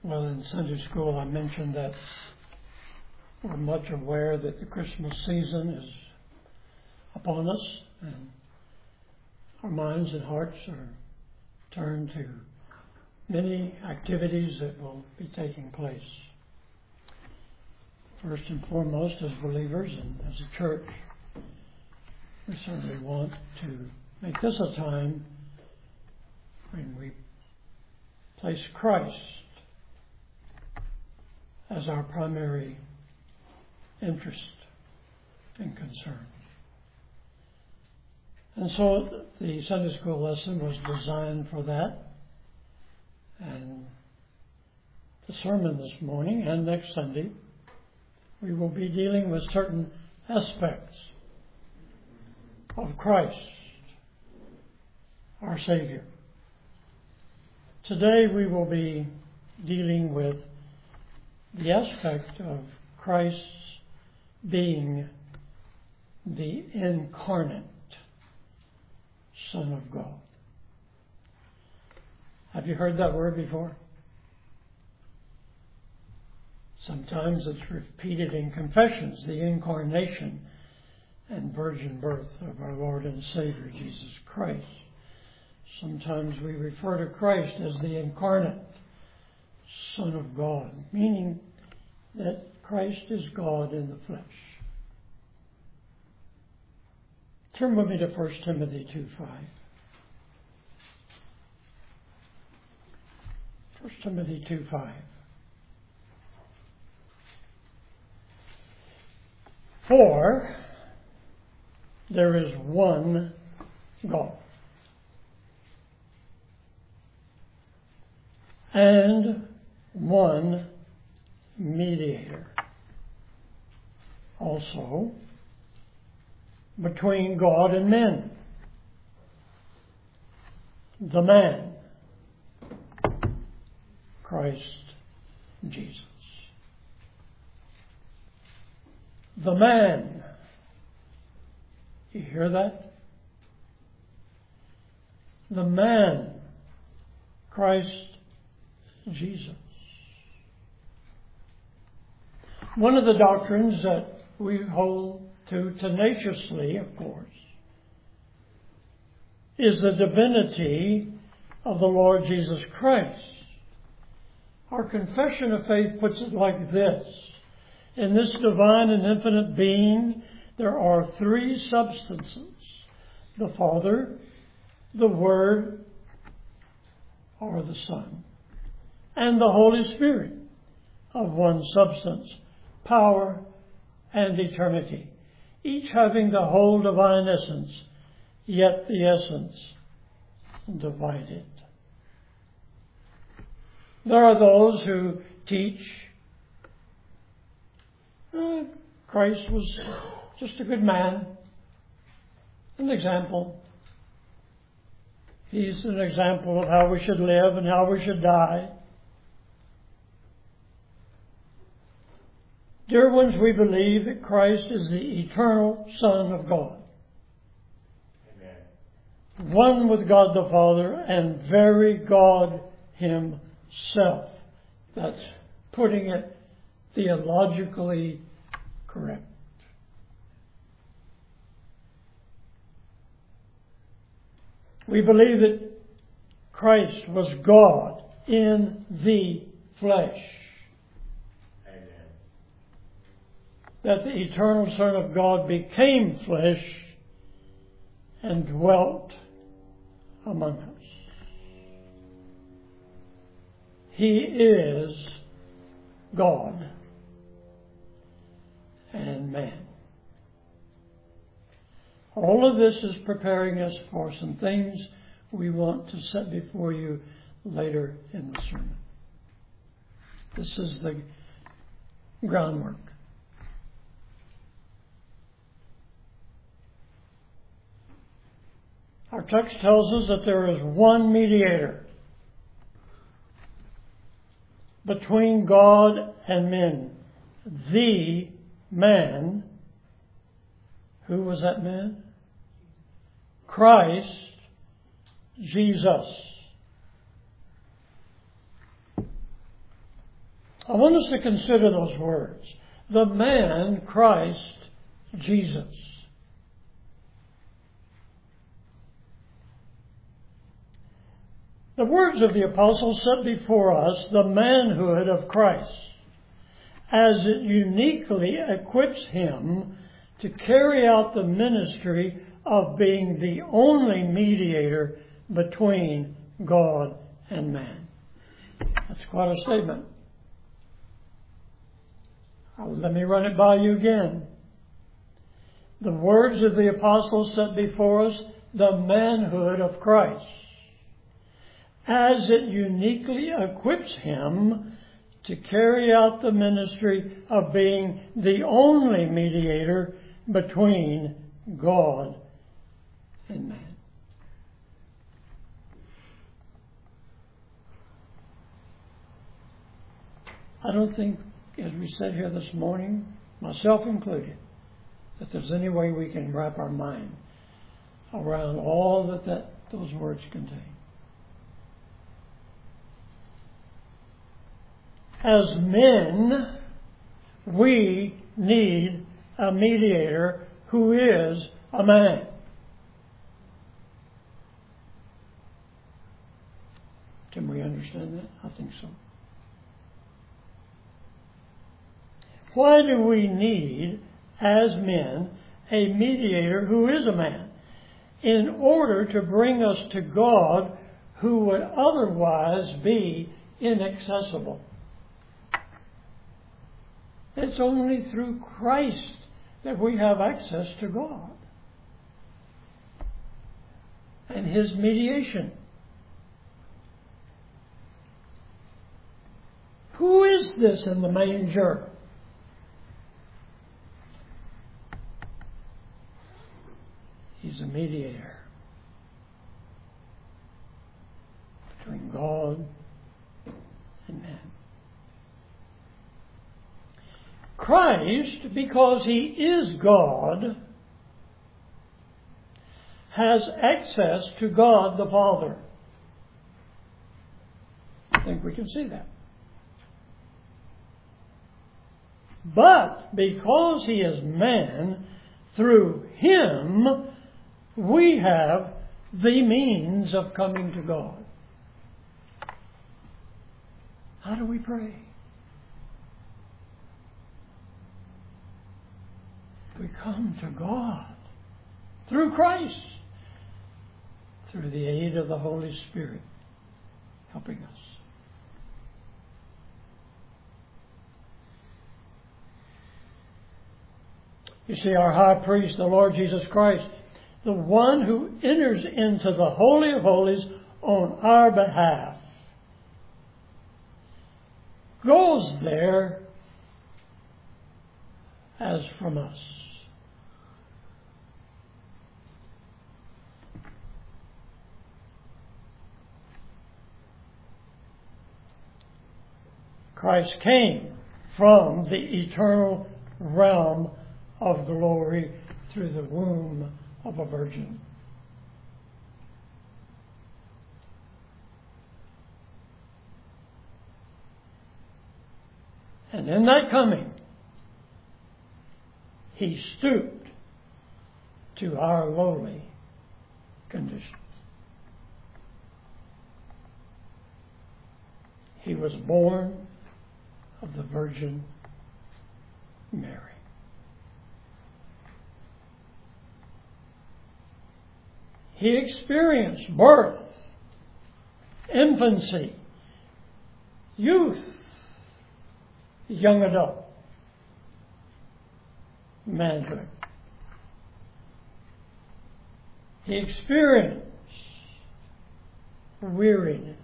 Well, in Sunday school, I mentioned that we're much aware that the Christmas season is upon us, and our minds and hearts are turned to many activities that will be taking place. First and foremost, as believers and as a church, we certainly want to make this a time when we place Christ as our primary interest and concern. And so the Sunday school lesson was designed for that. And the sermon this morning and next Sunday, we will be dealing with certain aspects of Christ, our Savior. Today we will be dealing with the aspect of Christ's being the incarnate Son of God. Have you heard that word before? Sometimes it's repeated in confessions, the incarnation and virgin birth of our Lord and Savior, Jesus Christ. Sometimes we refer to Christ as the incarnate Son of God, meaning that Christ is God in the flesh. Turn with me to 1 Timothy 2:5. 1 Timothy 2:5. For there is one God, and one mediator also between God and men, the man, Christ Jesus. The man. You hear that? The man, Christ Jesus. One of the doctrines that we hold to tenaciously, of course, is the divinity of the Lord Jesus Christ. Our confession of faith puts it like this. In this divine and infinite being, there are three substances: the Father, the Word, or the Son, and the Holy Spirit, of one substance, power, and eternity, each having the whole divine essence, yet the essence divided. There are those who teach Christ was just a good man, an example. He's an example of how we should live and how we should die. Dear ones, we believe that Christ is the eternal Son of God. Amen. One with God the Father and very God Himself. That's putting it theologically correct. We believe that Christ was God in the flesh. Amen. That the eternal Son of God became flesh and dwelt among us. He is God and man. All of this is preparing us for some things we want to set before you later in the sermon. This is the groundwork. Our text tells us that there is one mediator between God and men, the man. Who was that man? Christ Jesus. I want us to consider those words. The man Christ Jesus. The words of the apostle set before us the manhood of Christ, as it uniquely equips him to carry out the ministry of being the only mediator between God and man. That's quite a statement. Let me run it by you again. The words of the apostle set before us the manhood of Christ, as it uniquely equips him to carry out the ministry of being the only mediator between God and man. I don't think, as we sit here this morning, myself included, that there's any way we can wrap our mind around all that those words contain. As men, we need a mediator who is a man. Can we understand that? I think so. Why do we need, as men, a mediator who is a man? In order to bring us to God, who would otherwise be inaccessible. It's only through Christ that we have access to God and His mediation. Who is this in the manger? He's a mediator between God and man. Christ, because He is God, has access to God the Father. I think we can see that. But because He is man, through Him we have the means of coming to God. How do we pray? We come to God through Christ, through the aid of the Holy Spirit helping us. You see, our high priest, the Lord Jesus Christ, the one who enters into the Holy of Holies on our behalf, goes there as from us. Christ came from the eternal realm of glory through the womb of a virgin. And in that coming, He stooped to our lowly condition. He was born of the Virgin Mary. He experienced birth, infancy, youth, young adult, manhood. He experienced weariness,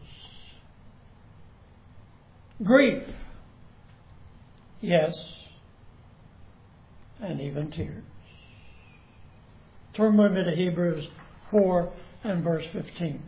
grief, yes, and even tears. Turn with me to Hebrews 4 and verse 15.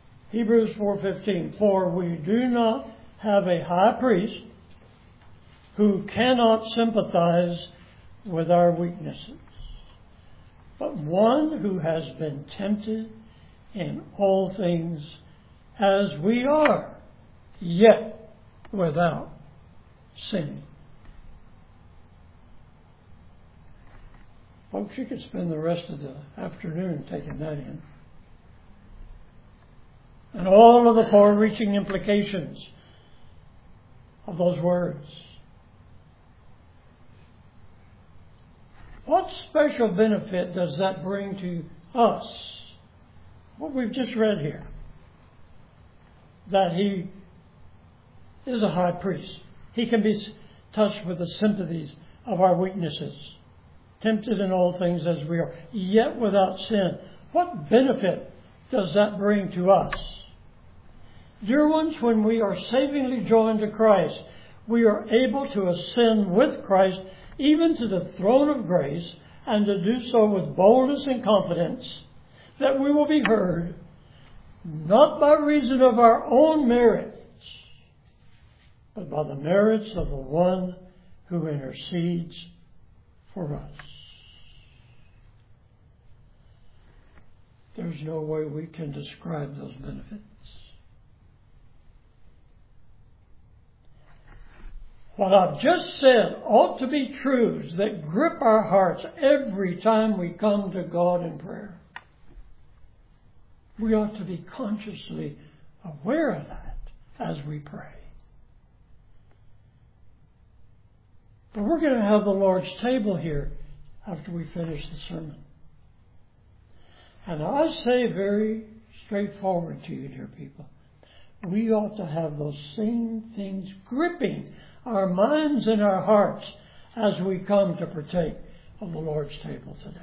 Hebrews 4:15. For we do not have a high priest who cannot sympathize with our weaknesses, but one who has been tempted in all things as we are, yet without sin. Folks, you could spend the rest of the afternoon taking that in. And all of the far-reaching implications of those words. What special benefit does that bring to us? What we've just read here. That He is a high priest. He can be touched with the sympathies of our weaknesses. Tempted in all things as we are, yet without sin. What benefit does that bring to us? Dear ones, when we are savingly joined to Christ, we are able to ascend with Christ even to the throne of grace, and to do so with boldness and confidence that we will be heard, not by reason of our own merits, but by the merits of the one who intercedes for us. There's no way we can describe those benefits. What I've just said ought to be truths that grip our hearts every time we come to God in prayer. We ought to be consciously aware of that as we pray. But we're going to have the Lord's table here after we finish the sermon. And I say very straightforward to you, dear people, we ought to have those same things gripping our minds and our hearts as we come to partake of the Lord's table today.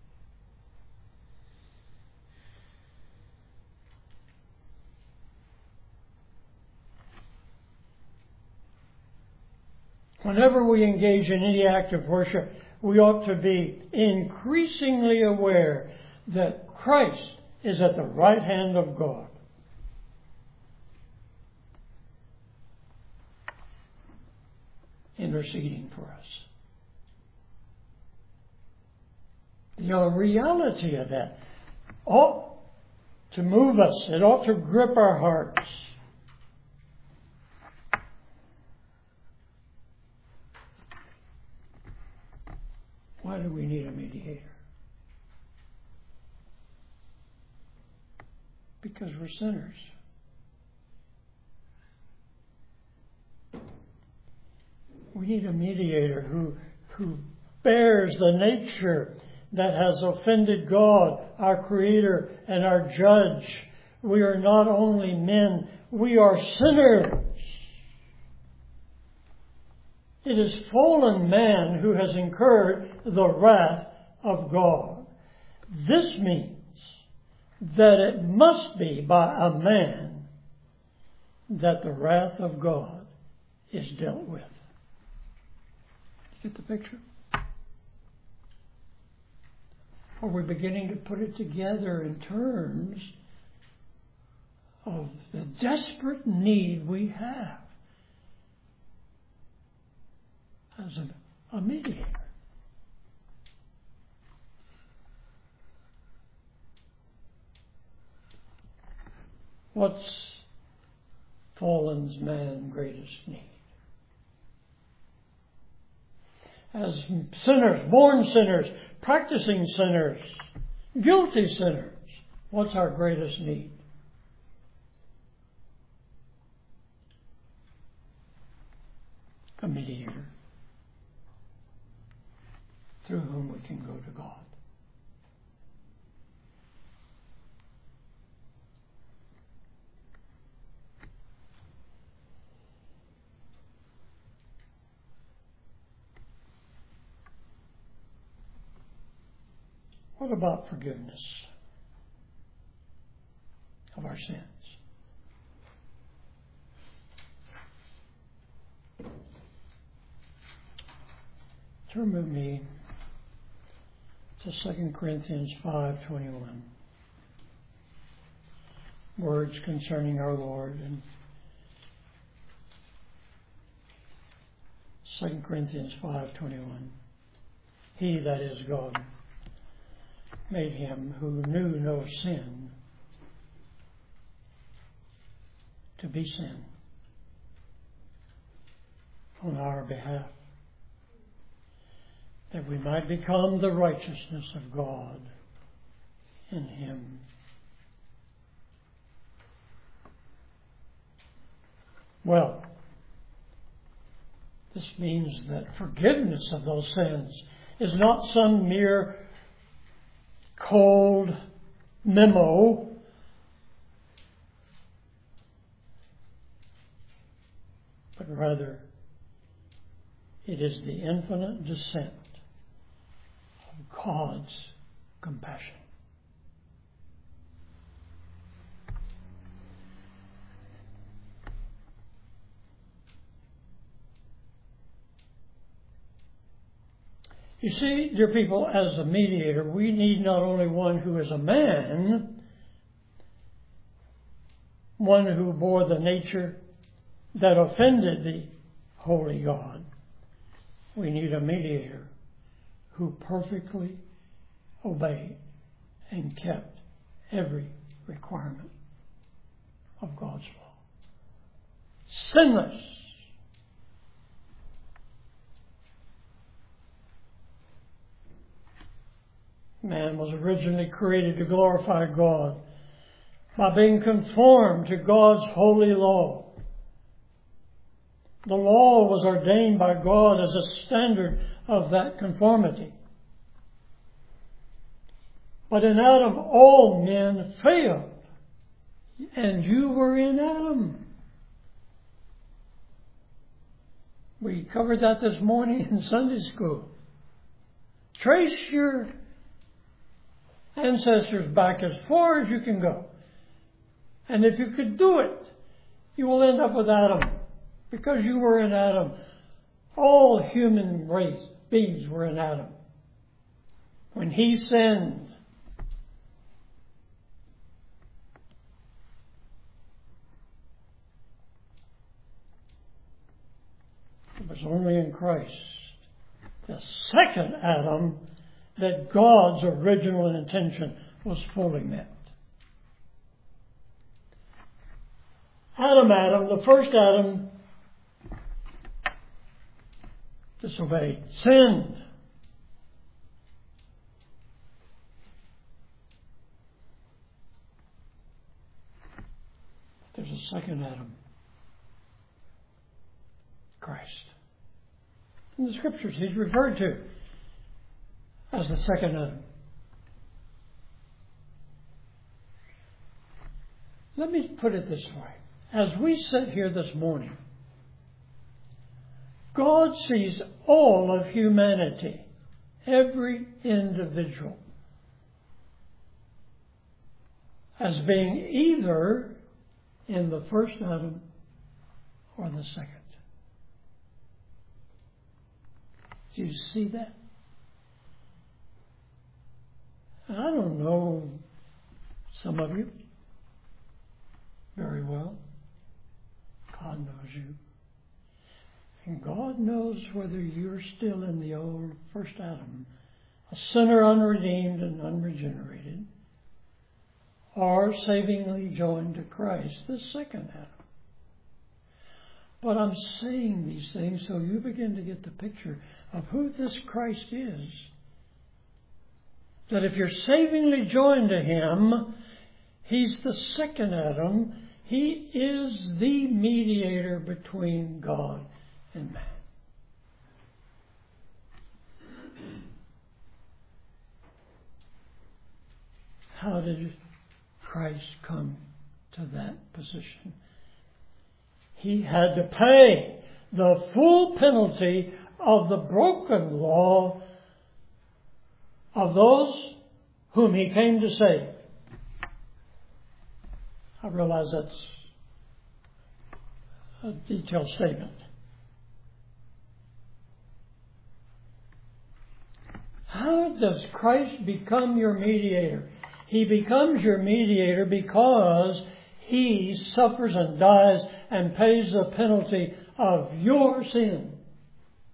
Whenever we engage in any act of worship, we ought to be increasingly aware that Christ is at the right hand of God. Interceding for us. The reality of that ought to move us. It ought to grip our hearts. Why do we need a mediator? Because we're sinners. We need a mediator who bears the nature that has offended God, our Creator and our Judge. We are not only men, we are sinners. It is fallen man who has incurred the wrath of God. This means that it must be by a man that the wrath of God is dealt with. Get the picture? Are we beginning to put it together in terms of the desperate need we have as a mediator? What's fallen man's greatest need? As sinners, born sinners, practicing sinners, guilty sinners, what's our greatest need? A mediator through whom we can go to God. What about forgiveness of our sins? Turn with me to 2 Corinthians 5:21. Words concerning our Lord. And 2 Corinthians 5:21. He, that is God, made him who knew no sin to be sin on our behalf, that we might become the righteousness of God in him. Well, this means that forgiveness of those sins is not some mere cold memo, but rather it is the infinite descent of God's compassion. You see, dear people, as a mediator, we need not only one who is a man, one who bore the nature that offended the holy God. We need a mediator who perfectly obeyed and kept every requirement of God's law. Sinless. Man was originally created to glorify God by being conformed to God's holy law. The law was ordained by God as a standard of that conformity. But in Adam, all men failed. And you were in Adam. We covered that this morning in Sunday school. Trace your ancestors back as far as you can go. And if you could do it, you will end up with Adam. Because you were in Adam. All human race beings were in Adam. When he sinned, it was only in Christ, the second Adam, that God's original intention was fully met. Adam, the first Adam, disobeyed, sinned. There's a second Adam, Christ. In the Scriptures, he's referred to as the second Adam. Let me put it this way. As we sit here this morning, God sees all of humanity, every individual, as being either in the first Adam or the second. Do you see that? I don't know some of you very well. God knows you. And God knows whether you're still in the old first Adam, a sinner unredeemed and unregenerated, or savingly joined to Christ, the second Adam. But I'm saying these things so you begin to get the picture of who this Christ is. That if you're savingly joined to him, he's the second Adam. He is the mediator between God and man. How did Christ come to that position? He had to pay the full penalty of the broken law of those whom he came to save. I realize that's a detailed statement. How does Christ become your mediator? He becomes your mediator because he suffers and dies and pays the penalty of your sin.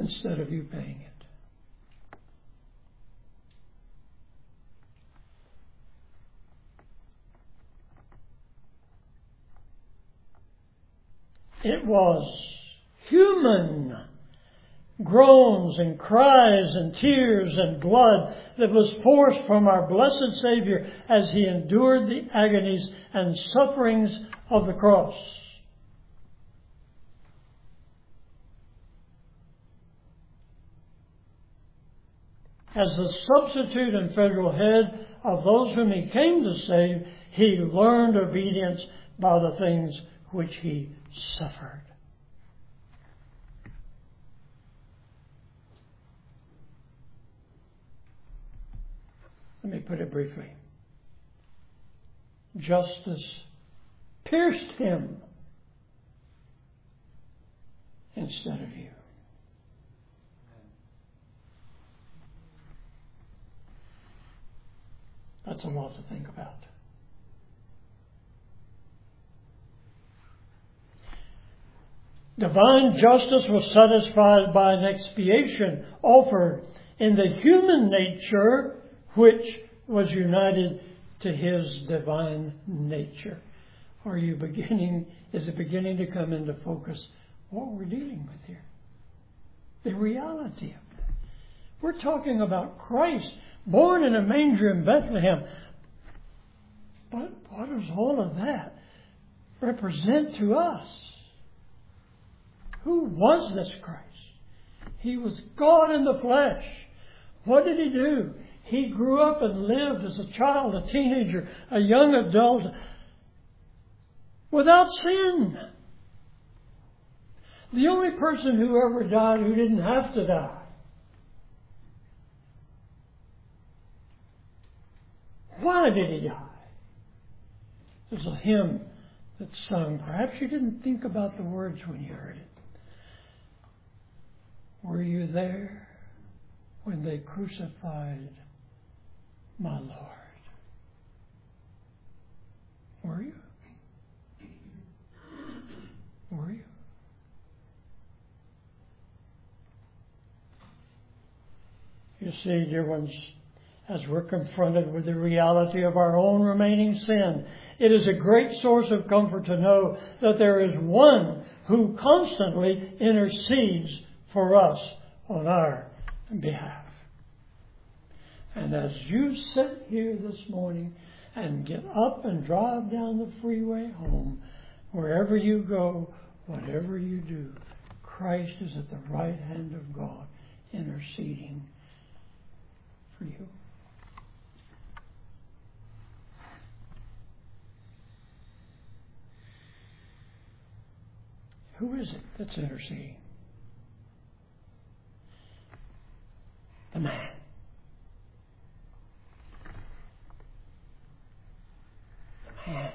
instead of you paying it. It was human groans and cries and tears and blood that was forced from our blessed Savior as He endured the agonies and sufferings of the cross. As the substitute and federal head of those whom He came to save, He learned obedience by the things which He suffered. Let me put it briefly. Justice pierced Him instead of you. That's a lot to think about. Divine justice was satisfied by an expiation offered in the human nature which was united to His divine nature. Is it beginning to come into focus what we're dealing with here? The reality of it. We're talking about Christ, born in a manger in Bethlehem. But what does all of that represent to us? Who was this Christ? He was God in the flesh. What did He do? He grew up and lived as a child, a teenager, a young adult, without sin. The only person who ever died who didn't have to die. Why did He die? There's a hymn that's sung. Perhaps you didn't think about the words when you heard it. Were you there when they crucified my Lord? Were you? Were you? You see, dear ones, as we're confronted with the reality of our own remaining sin, it is a great source of comfort to know that there is one who constantly intercedes for us on our behalf. And as you sit here this morning and get up and drive down the freeway home, wherever you go, whatever you do, Christ is at the right hand of God interceding for you. Who is it that's interceding? The man. The man.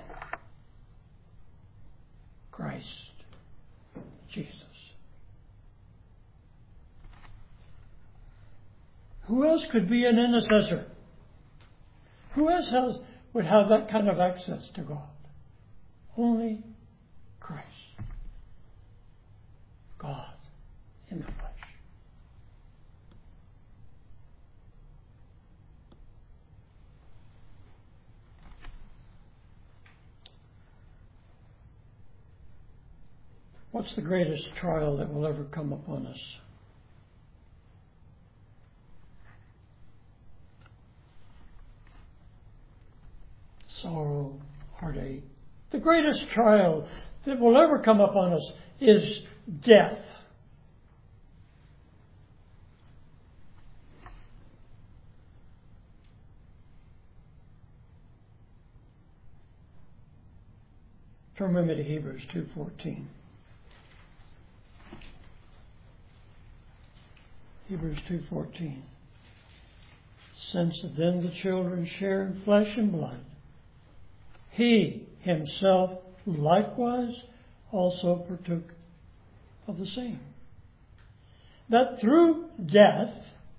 Christ Jesus. Who else could be an intercessor? Who else would have that kind of access to God? Only Christ. God in the flesh. What's the greatest trial that will ever come upon us? Sorrow, heartache. The greatest trial that will ever come upon us is death. Turn with me to Hebrews 2:14. Hebrews 2:14. Since then the children share in flesh and blood, He Himself likewise also partook of the same, that through death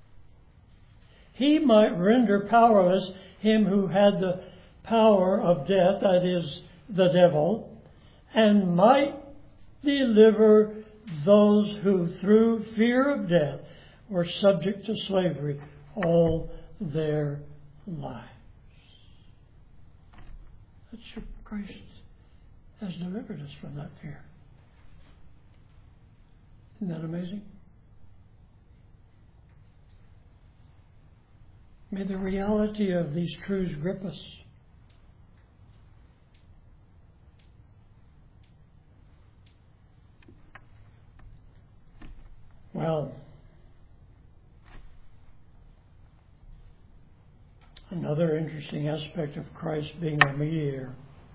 He might render powerless him who had the power of death, that is, the devil, and might deliver those who through fear of death were subject to slavery all their lives. That's Christ has delivered us from that fear. Isn't that amazing? May the reality of these truths grip us. Well, another interesting aspect of Christ being our mediator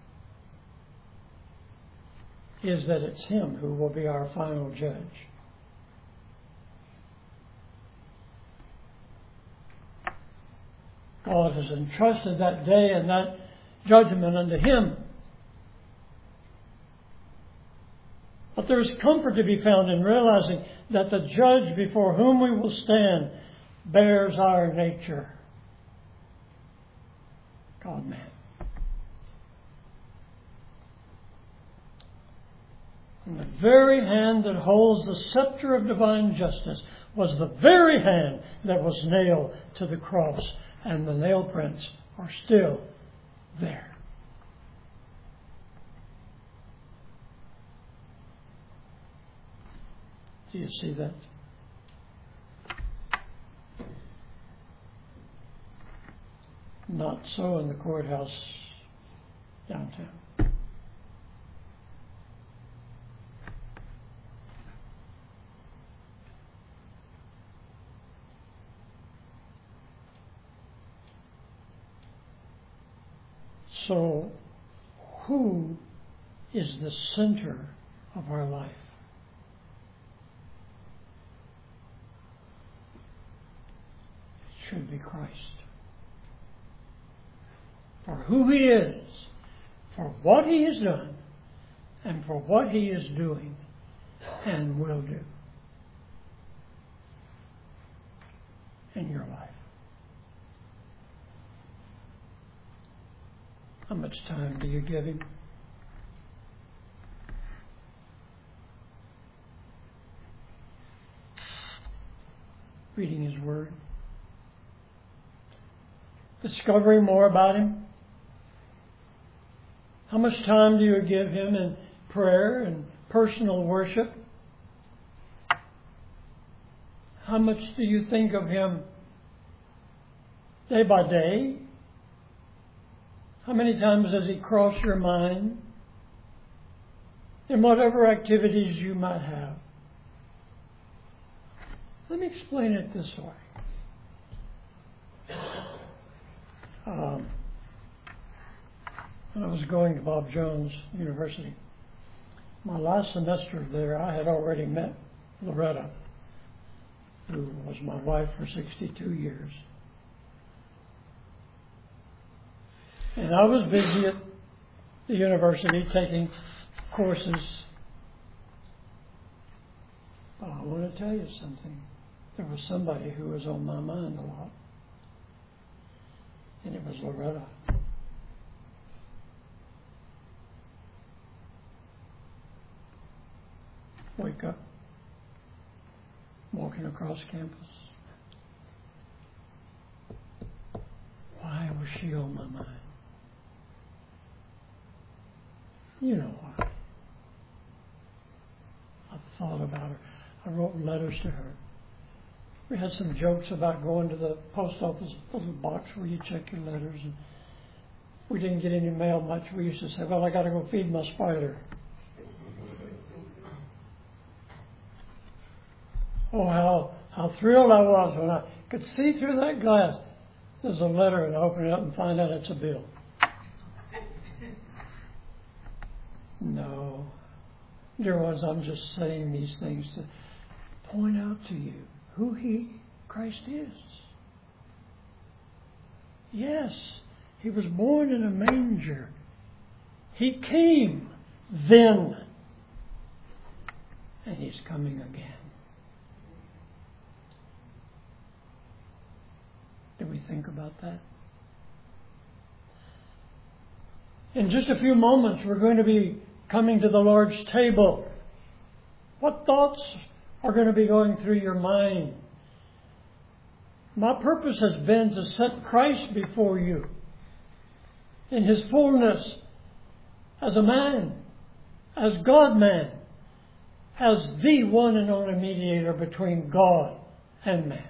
is that it's Him who will be our final judge. God has entrusted that day and that judgment unto Him. But there is comfort to be found in realizing that the judge before whom we will stand bears our nature. God-man. And the very hand that holds the scepter of divine justice was the very hand that was nailed to the cross. And the nail prints are still there. Do you see that? Not so in the courthouse downtown. So, who is the center of our life? It should be Christ. For who He is, for what He has done, and for what He is doing and will do in your life. How much time do you give Him? Reading His Word. Discovering more about Him. How much time do you give Him in prayer and personal worship? How much do you think of Him day by day? How many times does He cross your mind in whatever activities you might have? Let me explain it this way. When I was going to Bob Jones University, my last semester there, I had already met Loretta, who was my wife for 62 years. And I was busy at the university taking courses. But I want to tell you something. There was somebody who was on my mind a lot. And it was Loretta. Wake up. Walking across campus. Why was she on my mind? You know why. I thought about her. I wrote letters to her. We had some jokes about going to the post office, the little box where you check your letters. And we didn't get any mail much. We used to say, well, I got to go feed my spider. Oh, how thrilled I was when I could see through that glass. There's a letter, and I open it up and find out it's a bill. No. Dear ones, I'm just saying these things to point out to you who Christ is. Yes, He was born in a manger. He came then, and He's coming again. Did we think about that? In just a few moments, we're going to be coming to the Lord's table. What thoughts are going to be going through your mind? My purpose has been to set Christ before you in His fullness as a man, as God-man, as the one and only mediator between God and man.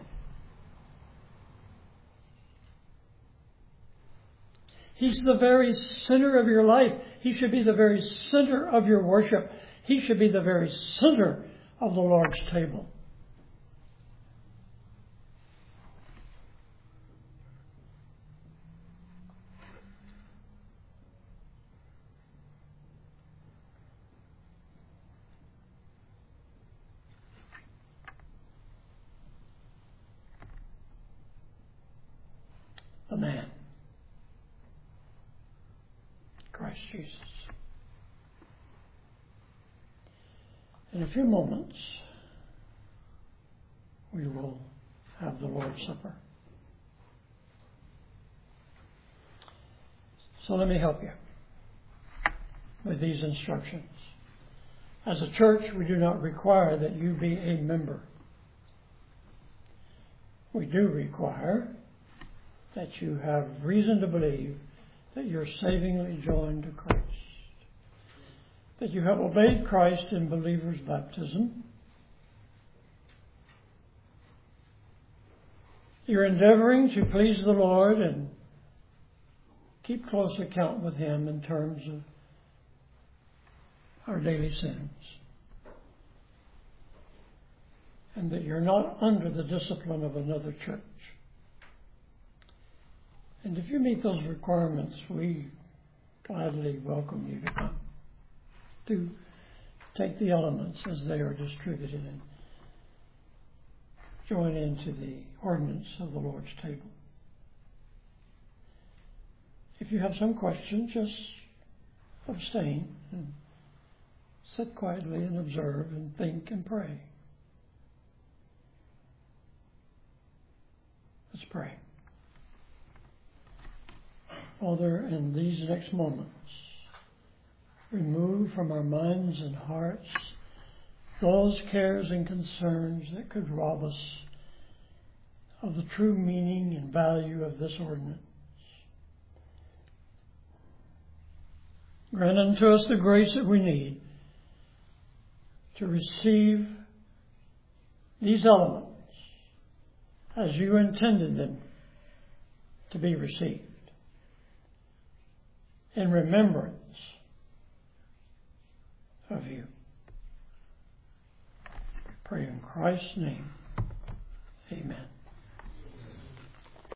He's the very center of your life. He should be the very center of your worship. He should be the very center of the Lord's table. The man, Christ Jesus. In a few moments, we will have the Lord's Supper. So let me help you with these instructions. As a church, we do not require that you be a member. We do require that you have reason to believe that you're savingly joined to Christ, that you have obeyed Christ in believer's baptism, you're endeavoring to please the Lord and keep close account with Him in terms of our daily sins, and that you're not under the discipline of another church. And if you meet those requirements, we gladly welcome you to come to take the elements as they are distributed and join into the ordinance of the Lord's table. If you have some questions, just abstain and sit quietly and observe and think and pray. Let's pray. Father, in these next moments, remove from our minds and hearts those cares and concerns that could rob us of the true meaning and value of this ordinance. Grant unto us the grace that we need to receive these elements as you intended them to be received, in remembrance of you. Pray in Christ's name.